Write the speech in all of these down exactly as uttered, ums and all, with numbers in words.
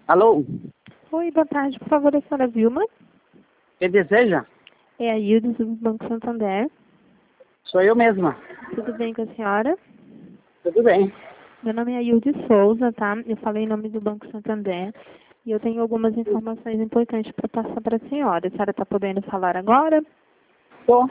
Alô? Oi, boa tarde. Por favor, a senhora Vilma? Quem deseja? É a Hilda do Banco Santander. Sou eu mesma. Tudo bem com a senhora? Tudo bem. Meu nome é Hilda Souza, tá? Eu falei em nome do Banco Santander e eu tenho algumas informações importantes para passar para a senhora. A senhora está podendo falar agora? Tô.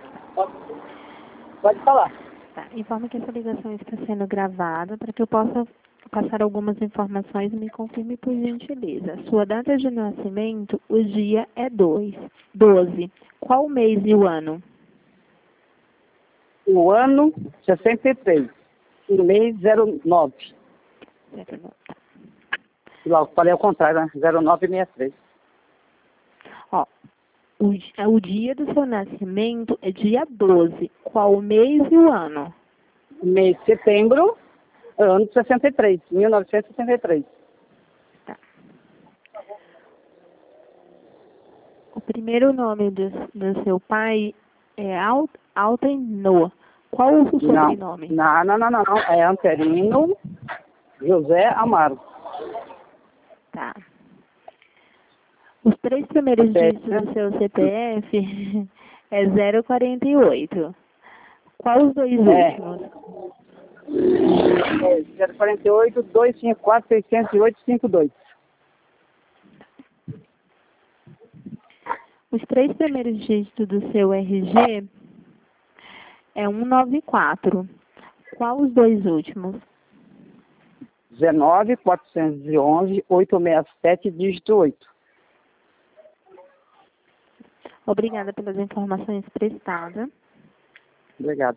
Pode falar. Tá. Informa que essa ligação está sendo gravada para que eu possa passar algumas informações e me confirme por gentileza. Sua data de nascimento, o dia é dois, doze. Qual o mês e o ano? O ano sessenta e três. O mês zero nove. zero nove. Logo, falei ao contrário, né? zero nove sessenta e três. Ó, o, di- o dia do seu nascimento é dia doze. Qual o mês e o ano? Mês de setembro, ano sessenta e três. mil novecentos e sessenta e três. Tá. O primeiro nome do, do seu pai é Al- Altenor. Qual o Não. sobrenome? Não, não, não, não, não. É Anterino José Amaro. Tá. Os três primeiros C P F, dígitos né? do seu C P F é zero quarenta e oito. Qual os dois É. últimos? É zero quarenta e oito, duzentos e cinquenta e quatro, seiscentos e oito, cinquenta e dois. Os três primeiros dígitos do seu R G é cento e noventa e quatro. Qual os dois últimos? dezenove, quatrocentos e onze, oitocentos e sessenta e sete, dígito oito. Obrigada pelas informações prestadas. Obrigado.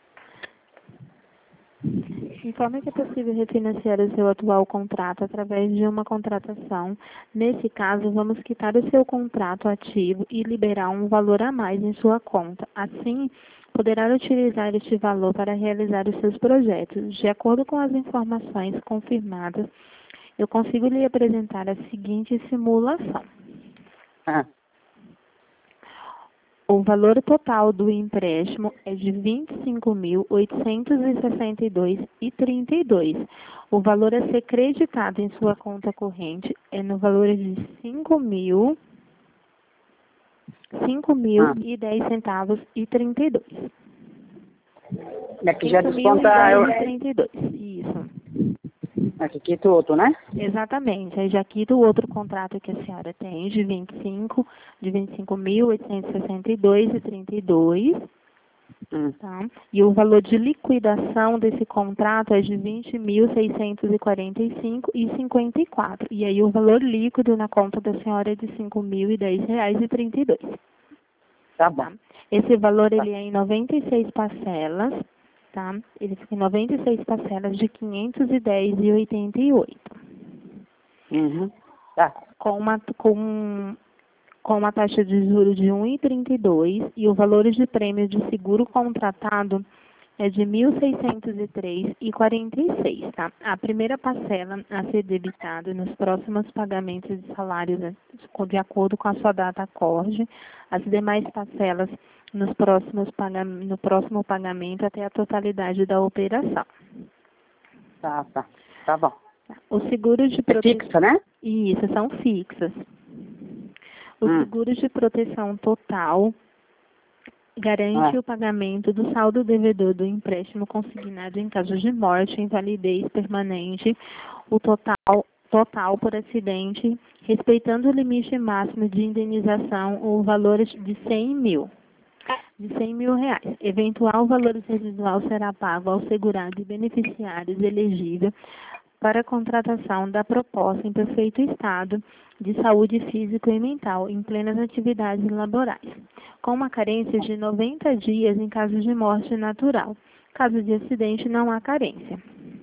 Informe que é possível refinanciar o seu atual contrato através de uma contratação. Nesse caso, vamos quitar o seu contrato ativo e liberar um valor a mais em sua conta. Assim, poderá utilizar este valor para realizar os seus projetos. De acordo com as informações confirmadas, eu consigo lhe apresentar a seguinte simulação. Ah, O valor total do empréstimo é de vinte e cinco mil, oitocentos e sessenta e dois reais e trinta e dois centavos. O valor a ser creditado em sua conta corrente é no valor de cinco mil, cinco mil ah. e dez centavos e trinta e dois. Aqui já cinco mil e desconta. Eu... dez e trinta e dois. Isso. Aqui quita o outro, né? Exatamente. Aí já quita o outro contrato que a senhora tem de vinte e cinco, de vinte e cinco mil, oitocentos e sessenta e dois reais e trinta e dois centavos. Hum. Tá? E o valor de liquidação desse contrato é de vinte mil, seiscentos e quarenta e cinco reais e cinquenta e quatro centavos. E aí o valor líquido na conta da senhora é de cinco mil e dez reais e trinta e dois centavos. Tá bom. Tá? Esse valor Tá. ele é em noventa e seis parcelas, tá? Ele fica em noventa e seis parcelas de quinhentos e dez reais e oitenta e oito centavos. Uhum. Tá. Com uma com com uma taxa de juros de um vírgula trinta e dois e o valor de prêmio de seguro contratado é de mil seiscentos e três reais e quarenta e seis centavos, tá? A primeira parcela a ser debitada nos próximos pagamentos de salários, né, de acordo com a sua data acorde, as demais parcelas nos próximos paga- no próximo pagamento até a totalidade da operação. Tá, tá. Tá bom. Os seguros de É proteção... fixa, né? Isso, são fixas. Os Hum. seguros de proteção total garante Ah. o pagamento do saldo devedor do empréstimo consignado em caso de morte, invalidez permanente, o total, total por acidente, respeitando o limite máximo de indenização ou valores de cem mil. De cem mil reais. Eventual valor residual será pago ao segurado e beneficiários elegível para a contratação da proposta em perfeito estado de saúde físico e mental em plenas atividades laborais, com uma carência de noventa dias em caso de morte natural. Caso de acidente, não há carência.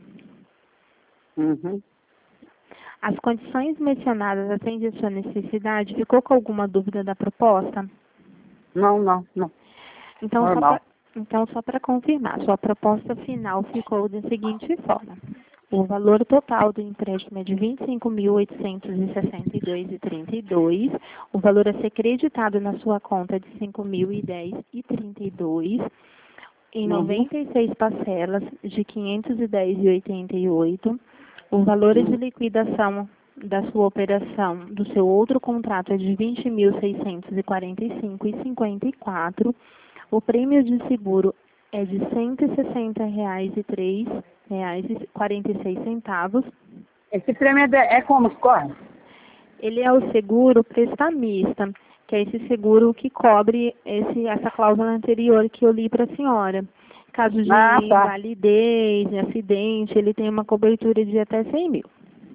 Uhum. As condições mencionadas atendem a sua necessidade? Ficou com alguma dúvida da proposta? Não, não, não. Então, só Normal. pra, então, só para confirmar, sua proposta final ficou da seguinte forma. O valor total do empréstimo é de vinte e cinco mil, oitocentos e sessenta e dois reais e trinta e dois centavos. O valor a ser creditado na sua conta é de cinco mil e dez reais e trinta e dois centavos. Em Uhum. noventa e seis parcelas de quinhentos e dez reais e oitenta e oito centavos. O valor de Uhum. liquidação da sua operação do seu outro contrato é de vinte mil seiscentos e quarenta e cinco reais e cinquenta e quatro centavos. O prêmio de seguro é de cento e sessenta reais e três reais e quarenta e seis centavos. Esse prêmio é, de, é como que corre? Ele é o seguro prestamista, que é esse seguro que cobre esse, essa cláusula anterior que eu li para a senhora. Caso de Ah, tá. invalidez, acidente, ele tem uma cobertura de até cem mil.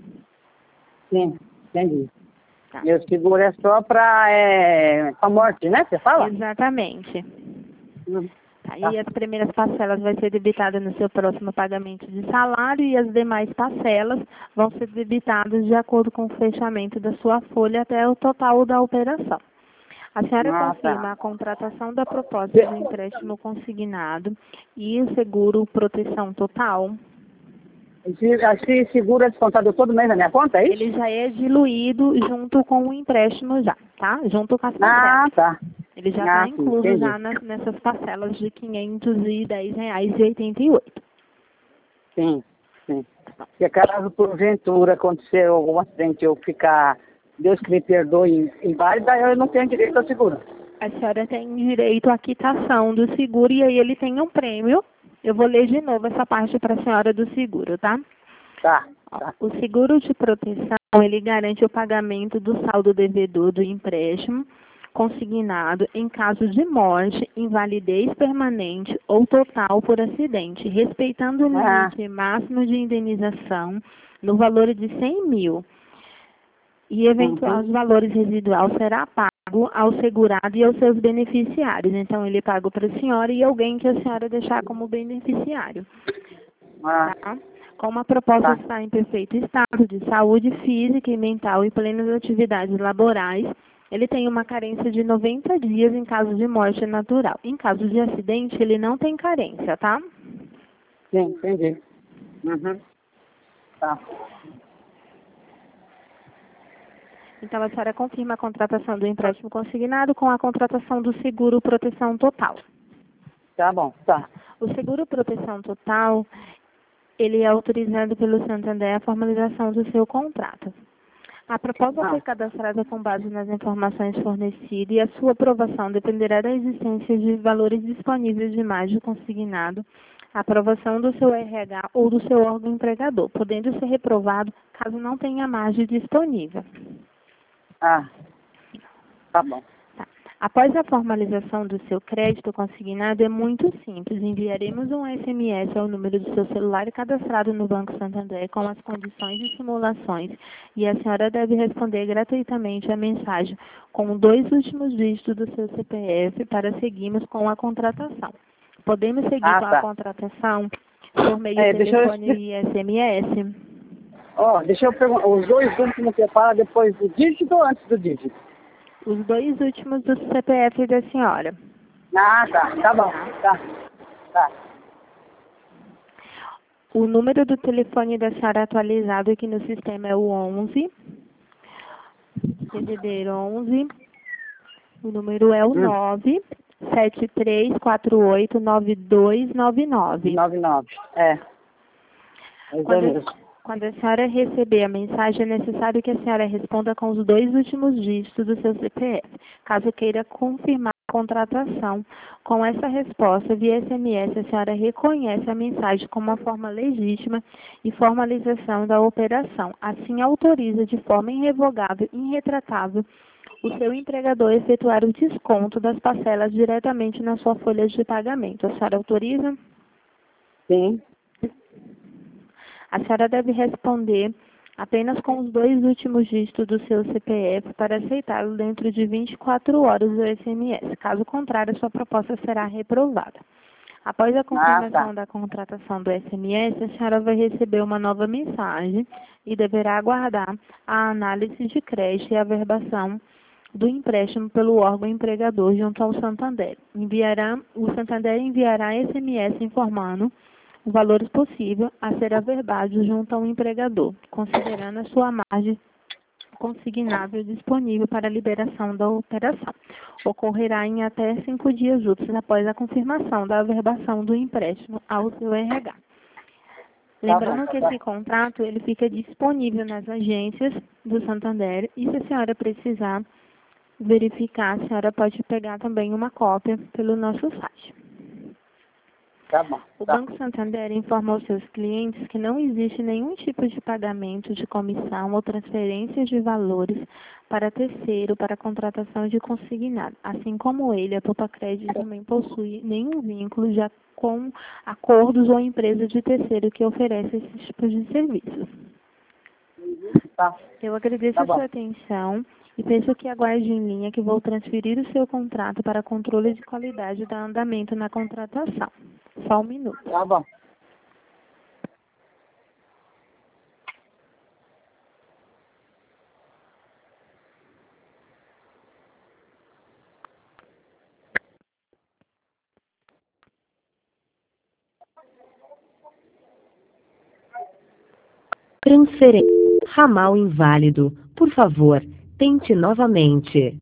Sim, entendi. Tá. E o seguro é só para é, a morte, né? Você fala? Exatamente. Hum. Tá. E as primeiras parcelas vai ser debitada no seu próximo pagamento de salário e as demais parcelas vão ser debitadas de acordo com o fechamento da sua folha até o total da operação. A senhora Ah, confirma tá. a contratação da proposta do empréstimo consignado e o seguro proteção total? Esse, esse seguro é descontado todo mês na minha conta, é isso? Ele já é diluído junto com o empréstimo já, tá? Junto com as parcelas. Ah, tá. Ele já Ah, está sim, incluso entendi. já nas, nessas parcelas de quinhentos e dez reais e oitenta e oito. Sim, sim. Se caso porventura acontecer algum acidente eu ficar, Deus que me perdoe, inválida, eu não tenho direito ao seguro. A senhora tem direito à quitação do seguro e aí ele tem um prêmio. Eu vou ler de novo essa parte para a senhora do seguro, tá? Tá, Ó, tá. o seguro de proteção, ele garante o pagamento do saldo devedor do empréstimo consignado em caso de morte, invalidez permanente ou total por acidente, respeitando o Ah, limite máximo de indenização no valor de cem mil. E eventuais uhum. valores residual será pago ao segurado e aos seus beneficiários. Então, ele é pago para a senhora e alguém que a senhora deixar como beneficiário. Ah, Tá? Como a proposta tá. está em perfeito estado de saúde física e mental e plenas atividades laborais, ele tem uma carência de noventa dias em caso de morte natural. Em caso de acidente, ele não tem carência, tá? Sim, entendi. Uhum. Tá. Então, a senhora confirma a contratação do empréstimo consignado com a contratação do seguro proteção total. Tá bom, tá. O seguro proteção total, ele é autorizado pelo Santander a formalização do seu contrato. A proposta Ah, foi cadastrada com base nas informações fornecidas e a sua aprovação dependerá da existência de valores disponíveis de margem consignado, a aprovação do seu R H ou do seu órgão empregador, podendo ser reprovado caso não tenha margem disponível. ah, tá bom. Tá. Após a formalização do seu crédito consignado, é muito simples. Enviaremos um S M S ao número do seu celular cadastrado no Banco Santander com as condições e simulações e a senhora deve responder gratuitamente a mensagem com dois últimos dígitos do seu C P F para seguirmos com a contratação. Podemos seguir Ah, com a tá. contratação por meio É, de deixa eu... telefone e S M S? Ó, deixa eu perguntar, os dois últimos que você fala depois do dígito ou antes do dígito? Os dois últimos do C P F da senhora. Ah, tá, tá bom, tá, tá. O número do telefone da senhora atualizado aqui no sistema é o onze, D D D onze, o número é o Hum. nove sete três quatro oito nove dois nove nove. nove nove, é. É Quando, mesmo. quando a senhora receber a mensagem, é necessário que a senhora responda com os dois últimos dígitos do seu C P F. Caso queira confirmar a contratação, com essa resposta via S M S, a senhora reconhece a mensagem como uma forma legítima e formalização da operação. Assim, autoriza de forma irrevogável e irretratável o seu empregador a efetuar o desconto das parcelas diretamente na sua folha de pagamento. A senhora autoriza? Sim. A senhora deve responder apenas com os dois últimos dígitos do seu C P F para aceitá-lo dentro de vinte e quatro horas do S M S. Caso contrário, a sua proposta será reprovada. Após a confirmação Ah, tá. da contratação do S M S, a senhora vai receber uma nova mensagem e deverá aguardar a análise de crédito e a averbação do empréstimo pelo órgão empregador junto ao Santander. Enviará, o Santander enviará S M S informando o valor possível a ser averbado junto ao empregador, considerando a sua margem consignável disponível para a liberação da operação. Ocorrerá em até cinco dias úteis após a confirmação da averbação do empréstimo ao seu R H. Lembrando que esse contrato ele fica disponível nas agências do Santander e se a senhora precisar verificar, a senhora pode pegar também uma cópia pelo nosso site. Tá bom. O Tá. Banco Santander informa aos seus clientes que não existe nenhum tipo de pagamento de comissão ou transferência de valores para terceiro para a contratação de consignado. Assim como ele, a Topacred também possui nenhum vínculo já com acordos ou empresa de terceiro que oferece esses tipos de serviços. Tá. Eu agradeço Tá a bom. sua atenção e peço que aguarde em linha que vou transferir o seu contrato para controle de qualidade da andamento na contratação. Só um minuto. Tá bom. Transferência. Ramal inválido. Por favor, tente novamente.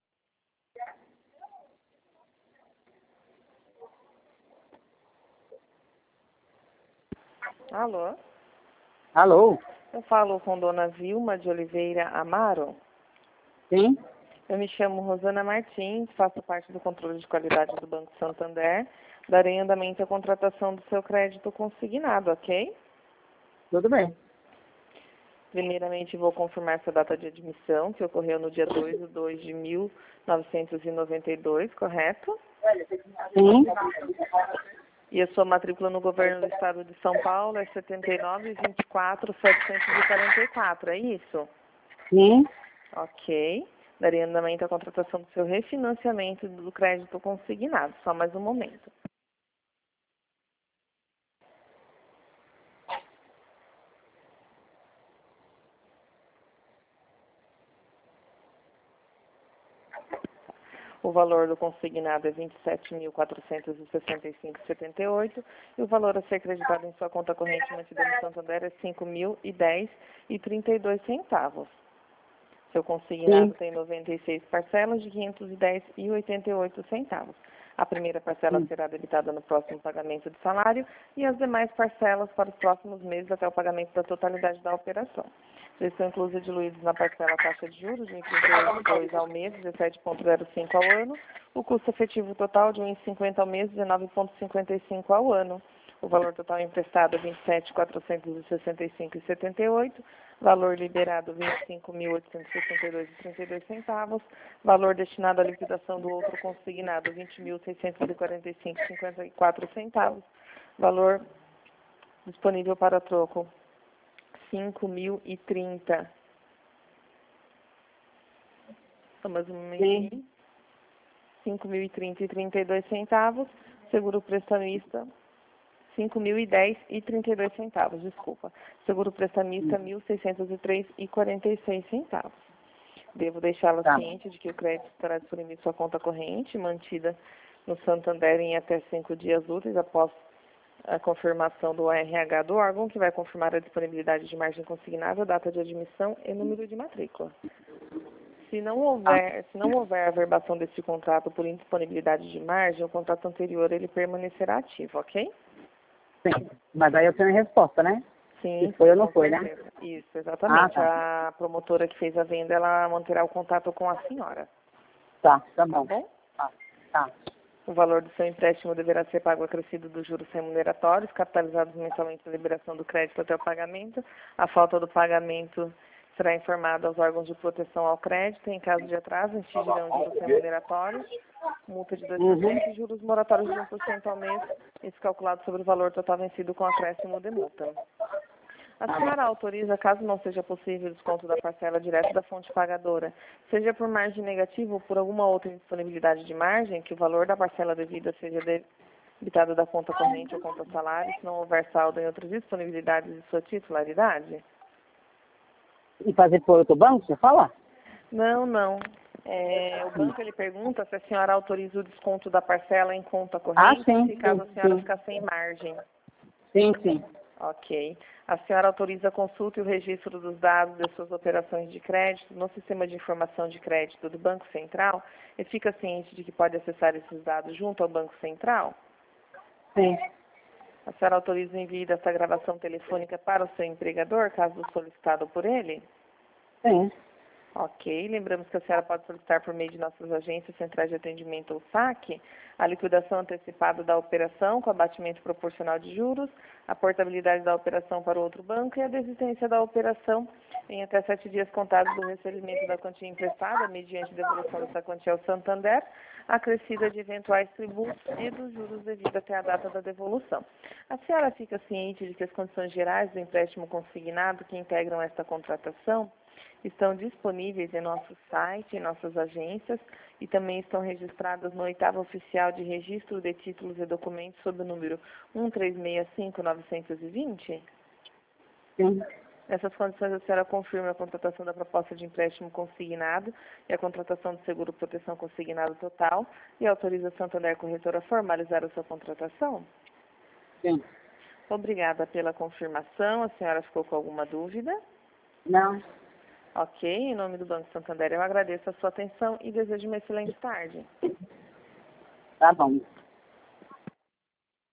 Alô? Alô? Eu falo com Dona Vilma de Oliveira Amaro. Sim? Eu me chamo Rosana Martins, faço parte do controle de qualidade do Banco Santander. Darei andamento à contratação do seu crédito consignado, ok? Tudo bem. Primeiramente, vou confirmar sua data de admissão, que ocorreu no dia dois de dois de mil novecentos e noventa e dois, correto? Sim? E a sua matrícula no governo do estado de São Paulo é setenta e nove, vinte e quatro, setecentos e quarenta e quatro, é isso? Sim? Ok. Darei andamento à contratação do seu refinanciamento do crédito consignado. Só mais um momento. O valor do consignado é vinte e sete mil quatrocentos e sessenta e cinco vírgula setenta e oito e o valor a ser acreditado em sua conta corrente mantida no Santander é cinco mil e dez e trinta e dois centavos. Seu consignado Sim. tem noventa e seis parcelas de quinhentos e dez e oitenta e oito centavos. A primeira parcela Sim. será debitada no próximo pagamento de salário e as demais parcelas para os próximos meses até o pagamento da totalidade da operação. Eles são inclusos e diluídos na parcela taxa de juros de um vírgula trinta e dois ao mês, dezessete vírgula zero cinco ao ano. O custo efetivo total de um vírgula cinquenta ao mês, dezenove vírgula cinquenta e cinco ao ano. O valor total emprestado é vinte e sete mil quatrocentos e sessenta e cinco vírgula setenta e oito. Valor liberado vinte e cinco mil oitocentos e sessenta e dois vírgula trinta e dois centavos. Valor destinado à liquidação do outro consignado vinte mil seiscentos e quarenta e cinco vírgula cinquenta e quatro centavos. Valor disponível para troco cinco mil e trinta. Vamos um momentinho. cinco mil e trinta e trinta e dois centavos. Seguro prestamista cinco mil e dez e trinta e dois centavos, desculpa. Seguro prestamista mil seiscentos e três e quarenta e seis centavos. Devo deixá-la Tá. ciente de que o crédito estará disponível em sua conta corrente, mantida no Santander em até cinco dias úteis após a confirmação do R H do órgão, que vai confirmar a disponibilidade de margem consignada, data de admissão e número de matrícula. Se não houver, se não houver averbação deste contrato por indisponibilidade de margem, o contrato anterior ele permanecerá ativo, ok? Sim. Mas aí eu tenho a resposta, né? Sim, Se foi ou sim, não com foi, né? certeza. Isso, exatamente. Ah, tá. A promotora que fez a venda, ela manterá o contato com a senhora, Tá, tá tá bom. bom? Tá. Tá. O valor do seu empréstimo deverá ser pago acrescido dos juros remuneratórios, capitalizados mensalmente na liberação do crédito até o pagamento. A falta do pagamento será informada aos órgãos de proteção ao crédito. Em caso de atraso, exigirão juros remuneratórios, multa de dois por cento Uhum. e juros moratórios de um por cento ao mês, isso calculado sobre o valor total vencido com acréscimo de multa. A senhora autoriza, caso não seja possível o desconto da parcela direto da fonte pagadora, seja por margem negativa ou por alguma outra disponibilidade de margem, que o valor da parcela devida seja debitado da conta corrente ou conta salário, se não houver saldo em outras disponibilidades de sua titularidade? E fazer por outro banco, você fala? Não, não. É, o banco ele pergunta se a senhora autoriza o desconto da parcela em conta corrente, Ah, sim, se caso a sim, senhora sim. ficar sem margem. Sim, sim. Ok. A senhora autoriza a consulta e o registro dos dados de suas operações de crédito no sistema de informação de crédito do Banco Central e fica ciente de que pode acessar esses dados junto ao Banco Central? Sim. A senhora autoriza o envio dessa gravação telefônica para o seu empregador, caso solicitado por ele? Sim. Ok. Lembramos que a senhora pode solicitar por meio de nossas agências centrais de atendimento ou saque a liquidação antecipada da operação com abatimento proporcional de juros, a portabilidade da operação para o outro banco e a desistência da operação em até sete dias contados do recebimento da quantia emprestada, mediante devolução dessa quantia ao Santander, acrescida de eventuais tributos e dos juros devido até a data da devolução. A senhora fica ciente de que as condições gerais do empréstimo consignado que integram esta contratação estão disponíveis em nosso site, em nossas agências, e também estão registradas no oitavo oficial de registro de títulos e documentos sob o número um três seis cinco nove dois zero? Sim. Nessas condições, a senhora confirma a contratação da proposta de empréstimo consignado e a contratação do seguro proteção consignado total e autoriza a Santander Corretora a formalizar a sua contratação? Sim. Obrigada pela confirmação. A senhora ficou com alguma dúvida? Não. Ok. Em nome do Banco Santander, eu agradeço a sua atenção e desejo uma excelente tarde. Tá bom.